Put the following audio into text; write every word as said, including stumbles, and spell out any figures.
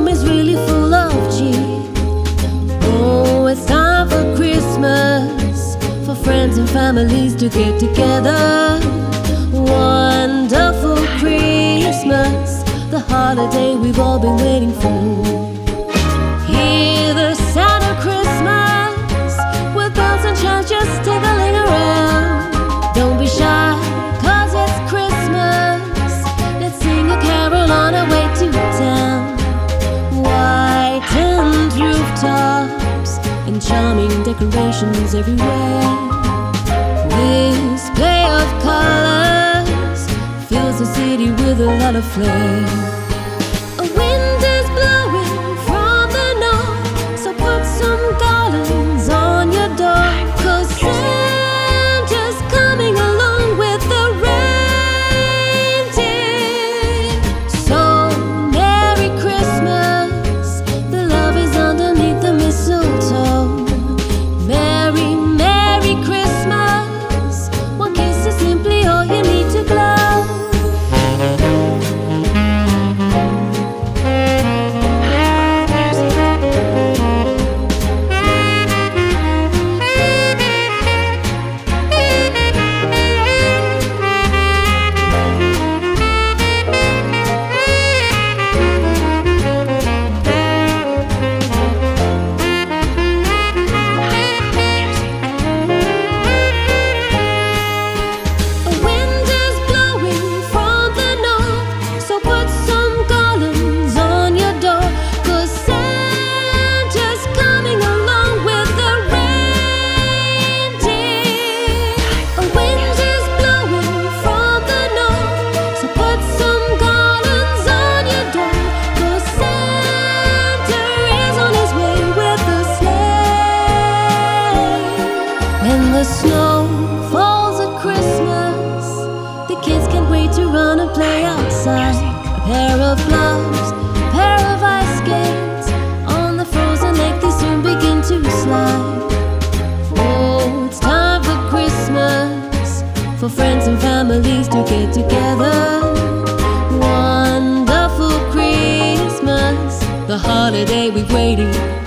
home is really full of cheer. Oh, it's time for Christmas, for friends and families to get together. Wonderful Christmas, the holiday we've all been waiting for. Hear the sound of Christmas, with bells and chimes just tickling around. Don't be shy, cause it's Christmas. Let's sing a carol on our way to town. Whitened rooftops and charming decorations everywhere. This play of colors fills the city with a lot of flair. A wind is blowing from the north, so put some garlands on your door, cause Santa's coming along with the reindeer. So Merry Christmas, the love is underneath the mistletoe. Merry, Merry Christmas, one kiss is simply all you need to glow. When the snow falls at Christmas, the kids can't wait to run and play outside. A pair of gloves, a pair of ice skates, on the frozen lake they soon begin to slide. Oh, it's time for Christmas, for friends and families to get together. Wonderful Christmas, the holiday we've waited